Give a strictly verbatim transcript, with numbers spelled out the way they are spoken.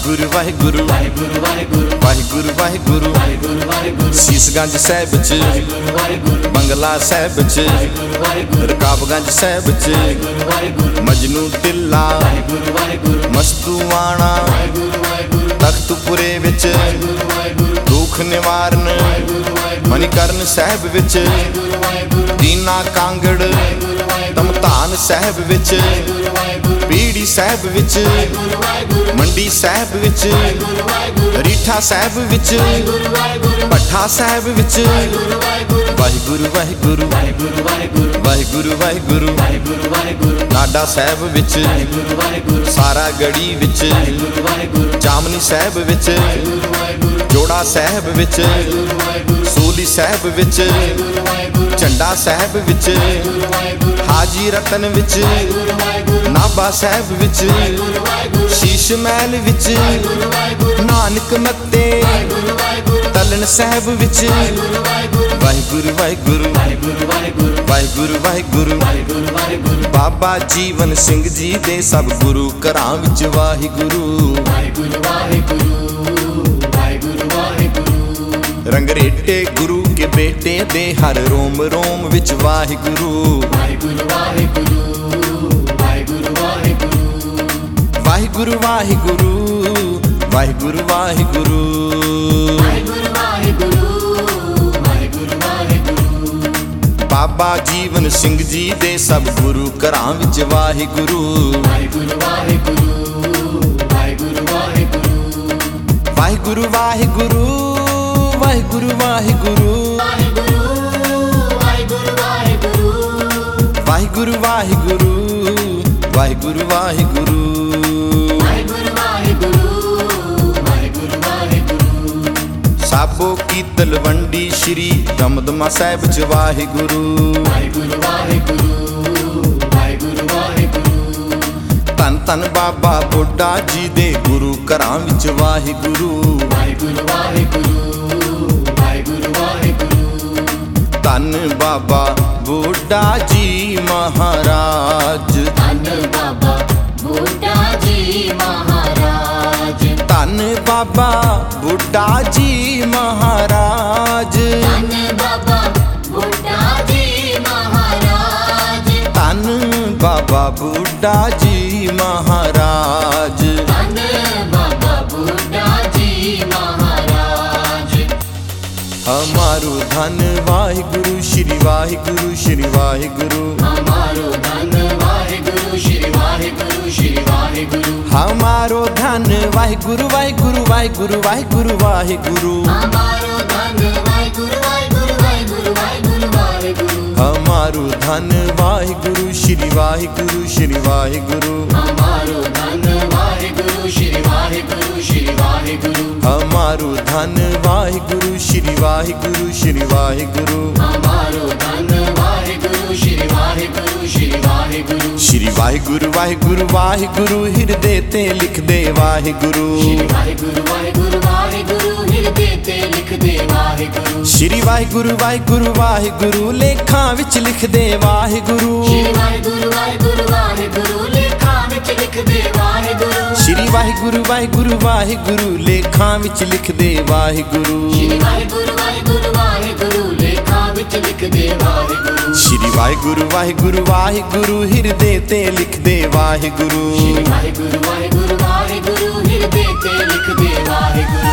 ਵਾਹਿਗੁਰੂ ਵਾਹਿਗੁਰੂ ਵਾਹਿਗੁਰੂ ਵਾਹਿਗੁਰੂ ਵਾਹਿਗੁਰੂ ਵਾਹਿਗੁਰੂ ਵਾਹਿਗੁਰੂ ਵਾਹਿਗੁਰੂ ਸੀਸਗੰਜ ਸਾਹਿਬ ਚ ਵਾਹਿਗੁਰੂ ਵਾਹਿਗੁਰੂ ਬੰਗਲਾ ਸਾਹਿਬ ਚ ਵਾਹਿਗੁਰੂ ਵਾਹਿਗੁਰੂ ਰਕਾਬਗੰਜ ਸਾਹਿਬ ਚ ਵਾਹਿਗੁਰੂ ਵਾਹਿਗੁਰੂ ਮਜਨੂ ਤਿੱਲਾ ਵਾਹਿਗੁਰੂ ਵਾਹਿਗੁਰੂ ਮਸਤੂਆਣਾ ਵਾਹਿਗੁਰੂ ਵਾਹਿਗੁਰੂ ਤਖਤਪੁਰੇ ਵਿੱਚ ਵਾਹਿਗੁਰੂ ਵਾਹਿਗੁਰੂ ਦੁੱਖ ਨਿਵਾਰਨ ਵਾਹਿਗੁਰੂ ਵਾਹਿਗੁਰੂ ਮਨੀਕਰਨ ਸਾਹਿਬ ਵਿੱਚ ਵਾਹਿਗੁਰੂ ਵਾਹਿਗੁਰੂ ਦੀਨਾ ਕਾਂਗੜ ਵਾਹਿਗੁਰੂ ਵਾਹਿਗੁਰੂ ਤਮਤਾਨ ਸਾਹਿਬ ਵਿੱਚ ਵਾਹਿਗੁਰੂ ਵਾਹਿਗੁਰੂ ਪੀੜੀ ਸਾਹਿਬ ਵਿੱਚ ਵਾਹਿਗੁਰੂ ਵਾਹਿਗੁਰੂ ਮੰਡੀ ਸਾਹਿਬ ਵਿੱਚ ਵਾਹਿਗੁਰੂ ਵਾਹਿਗੁਰੂ ਰੀਠਾ ਸਾਹਿਬ ਵਿੱਚ ਵਾਹਿਗੁਰੂ ਵਾਹਿਗੁਰੂ ਭੱਠਾ ਸਾਹਿਬ ਵਿੱਚ ਵਾਹਿਗੁਰੂ ਵਾਹਿਗੁਰੂ ਵਾਹਿਗੁਰੂ ਵਾਹਿਗੁਰੂ ਵਾਹਿਗੁਰੂ ਵਾਹਿਗੁਰੂ ਵਾਹਿਗੁਰੂ ਵਾਹਿਗੁਰੂ ਵਾਹਿਗੁਰੂ ਵਾਹਿਗੁਰੂ ਨਾਡਾ ਸਾਹਿਬ ਵਿੱਚ ਵਾਹਿਗੁਰੂ ਵਾਹਿਗੁਰੂ ਸਾਰਾ ਗੜੀ ਵਿੱਚ ਵਾਹਿਗੁਰੂ ਵਾਹਿਗੁਰੂ ਜਾਮਨੀ ਸਾਹਿਬ ਵਿੱਚ ਵਾਹਿਗੁਰੂ ਵਾਹਿਗੁਰੂ ਜੋੜਾ ਸਾਹਿਬ ਵਿੱਚ ਵਾਹਿਗੁਰੂ ਵਾਹਿਗੁਰੂ ਸੂਲੀ ਸਾਹਿਬ ਵਿੱਚ ਵਾਹਿਗੁਰੂ ਵਾਹਿਗੁਰੂ ਝੰਡਾ ਸਾਹਿਬ ਵਿੱਚ ਵਾਹਿਗੁਰੂ ਵਾਹਿਗੁਰੂ ਹਾਜੀ ਰਤਨ ਵਿੱਚ ਵਾਹਿਗੁਰੂ ਵਾਹਿਗੁਰੂ ਨਾਭਾ ਸਾਹਿਬ ਵਿੱਚ ਵਾਹਿਗੁਰੂ ਵਾਹਿਗੁਰੂ ਸ਼ੀਸ਼ ਮਹਿਲ ਵਿੱਚ ਵਾਹਿਗੁਰੂ ਵਾਹਿਗੁਰੂ ਨਾਨਕ ਮੱਤੇ ਵਾਹਿਗੁਰੂ ਵਾਹਿਗੁਰੂ ਤਲਣ ਸਾਹਿਬ ਵਿੱਚ ਵਾਹਿਗੁਰੂ ਵਾਹਿਗੁਰੂ ਵਾਹਿਗੁਰੂ ਵਾਹਿਗੁਰੂ ਵਾਹਿਗੁਰੂ ਵਾਹਿਗੁਰੂ ਵਾਹਿਗੁਰੂ ਵਾਹਿਗੁਰੂ ਵਾਹਿਗੁਰੂ ਵਾਹਿਗੁਰੂ ਬਾਬਾ ਜੀਵਨ ਸਿੰਘ ਜੀ ਦੇ ਸਭ ਗੁਰੂ ਘਰਾਂ ਵਿੱਚ ਵਾਹਿਗੁਰੂ ਵਾਹਿਗੁਰੂ ਵਾਹਿਗੁਰੂ ਵਾਹਿਗੁਰੂ ਵਾਹਿਗੁਰੂ ਰੰਗਰੇਟੇ ਗੁਰੂ ਕੇ ਬੇਟੇ ਦੇ ਹਰ ਰੋਮ ਰੋਮ ਵਿੱਚ ਵਾਹਿਗੁਰੂ ਵਾਹਿਗੁਰੂ ਵਾਹਿਗੁਰੂ ਵਾਹਿਗੁਰੂ ਵਾਹਿਗੁਰੂ ਵਾਹਿਗੁਰੂ ਵਾਹਿਗੁਰੂ ਵਾਹਿਗੁਰੂ ਵਾਹਿਗੁਰੂ ਵਾਹਿਗੁਰੂ ਵਾਹਿਗੁਰੂ ਵਾਹਿਗੁਰੂ ਵਾਹਿਗੁਰੂ ਬਾਬਾ ਜੀਵਨ ਸਿੰਘ ਜੀ ਦੇ ਸਭ ਗੁਰੂ ਘਰਾਂ ਵਿੱਚ ਵਾਹਿਗੁਰੂ ਵਾਹਿਗੁਰੂ ਵਾਹਿਗੁਰੂ ਵਾਹਿਗੁਰੂ ਵਾਹਿਗੁਰੂ ਵਾਹਿਗੁਰੂ ਵਾਹਿਗੁਰੂ ਵਾਹਿਗੁਰੂ ਵਾਹਿਗੁਰੂ ਵਾਹਿਗੁਰੂ ਵਾਹਿਗੁਰੂ ਵਾਹਿਗੁਰੂ ਵਾਹਿਗੁਰੂ ਵਾਹਿਗੁਰੂ ਵਾਹਿਗੁਰੂ ਵਾਹਿਗੁਰੂ ਵਾਹਿਗੁਰੂ ਵਾਹਿਗੁਰੂ ਵਾਹਿਗੁਰੂ ਸਾਬੋ ਕੀ ਤਲਵੰਡੀ ਸ਼੍ਰੀ ਦਮਦਮਾ ਸਾਹਿਬ ਚ ਵਾਹਿਗੁਰੂ ਵਾਹਿਗੁਰੂ ਵਾਹਿਗੁਰੂ ਵਾਹਿਗੁਰੂ ਵਾਹਿਗੁਰੂ ਧੰਨ ਧੰਨ ਬਾਬਾ ਬੁੱਢਾ ਜੀ ਦੇ ਗੁਰੂ ਘਰਾਂ ਵਿੱਚ ਵਾਹਿਗੁਰੂ ਵਾਹਿਗੁਰੂ ਵਾਹਿਗੁਰੂ ਵਾਹਿਗੁਰੂ ਵਾਹਿਗੁਰੂ ਧੰਨ ਬਾਬਾ ਬੁੱਢਾ ਜੀ ਮਹਾਰਾਜ ਧੰਨ ਬਾਬਾ ਬੁੱਢਾ ਜੀ ਮਹਾਰਾਜ ਧੰਨ ਬਾਬਾ ਬੁੱਢਾ ਜੀ ਮਹਾਰਾਜ ਧੰਨ ਬਾਬਾ ਬੁੱਢਾ ਜੀ ਮਹਾਰਾਜ ਧੰਨ ਬਾਬਾ ਬੁੱਢਾ ਜੀ ਮਹਾਰਾਜ ਧੰਨ ਬਾਬਾ ਬੁੱਢਾ ਜੀ ਮਹਾਰਾਜ ਹਮਾਰੂ ਧੰਨ ਵਾਹਿਗੁਰੂ ਸ਼੍ਰੀ ਵਾਹਿਗੁਰੂ ਸ਼੍ਰੀ ਵਾਹਿਗੁਰੂ ਹਮਾਰੋ ਧੰਨ ਵਾਹਿਗੁਰੂ ਸ਼੍ਰੀ ਵਾਹਿਗੁਰੂ ਸ਼੍ਰੀ ਵਾਹਿਗੁਰੂ ਹਮਾਰੋ ਧੰਨ ਵਾਹਿਗੁਰੂ ਵਾਹਿਗੁਰੂ ਵਾਹਿਗੁਰੂ ਵਾਹਿਗੁਰੂ ਵਾਹਿਗੁਰੂ ਹਮਾਰੋ ਧੰਨ ਵਾਹਿਗੁਰੂ ਵਾਹਿਗੁਰੂ ਵਾਹਿਗੁਰੂ ਵਾਹਿਗੁਰੂ ਵਾਹਿਗੁਰੂ ਹਮਾਰੂ ਧੰਨ ਵਾਹਿਗੁਰੂ ਸ਼੍ਰੀ ਵਾਹਿਗੁਰੂ ਸ਼੍ਰੀ ਵਾਹਿਗੁਰੂ ਹਮਾਰੋ ਧੰਨ ਵਾਹਿਗੁਰੂ ਸ਼੍ਰੀ ਵਾਹਿਗੁਰੂ ਸ਼੍ਰੀ ਵਾਹਿਗੁਰੂ ਹਮਾਰੂ ਧੰਨ ਵਾਹਿਗੁਰੂ ਸ਼੍ਰੀ ਵਾਹਿਗੁਰੂ ਸ਼੍ਰੀ ਵਾਹਿਗੁਰੂ ਹਮਾਰੋ ਧੰਨ ਵਾਹਿਗੁਰੂ ਸ਼੍ਰੀ ਵਾਹਿਗੁਰੂ ਸ਼੍ਰੀ ਵਾਹਿਗੁਰੂ ਸ਼੍ਰੀ ਵਾਹਿਗੁਰੂ ਵਾਹਿਗੁਰੂ ਵਾਹਿਗੁਰੂ ਹਿਰਦੇ ਤੇ ਲਿਖਦੇ ਵਾਹਿਗੁਰੂ ਸ਼੍ਰੀ ਵਾਹਿਗੁਰੂ ਵਾਹਿਗੁਰੂ ਵਾਹਿਗੁਰੂ ਹਿਰਦੇ ਤੇ ਲਿਖਦੇ ਵਾਹਿਗੁਰੂ ਸ਼੍ਰੀ ਵਾਹਿਗੁਰੂ ਵਾਹਿਗੁਰੂ ਵਾਹਿਗੁਰੂ ਲੇਖਾਂ ਵਿੱਚ ਲਿਖਦੇ ਵਾਹਿਗੁਰੂ ਸ਼੍ਰੀ ਵਾਹਿਗੁਰੂ ਵਾਹਿਗੁਰੂ ਵਾਹਿਗੁਰੂ ਲੇਖਾਂ ਵਿੱਚ ਲਿਖਦੇ ਵਾਹਿਗੁਰੂ ਸ਼੍ਰੀ ਵਾਹਿਗੁਰੂ ਵਾਹਿਗੁਰੂ ਵਾਹਿਗੁਰੂ ਲੇਖਾਂ ਵਿੱਚ ਲਿਖਦੇ ਵਾਹਿਗੁਰੂ ਸ਼੍ਰੀ ਵਾਹਿਗੁਰੂ ਵਾਹਿਗੁਰੂ ਵਾਹਿਗੁਰੂ ਲੇਖਾਂ ਵਿੱਚ ਲਿਖਦੇ ਵਾਹਿਗੁਰੂ ਸ਼੍ਰੀ ਵਾਹਿਗੁਰੂ ਵਾਹਿਗੁਰੂ ਵਾਹਿਗੁਰੂ ਹਿਰਦੇ ਤੇ ਲਿਖਦੇ ਵਾਹਿਗੁਰੂ ਸ਼੍ਰੀ ਵਾਹਿਗੁਰੂ ਵਾਹਿਗੁਰੂ ਵਾਹਿਗੁਰੂ ਹਿਰਦੇ ਤੇ ਲਿਖਦੇ ਵਾਹਿਗੁਰੂ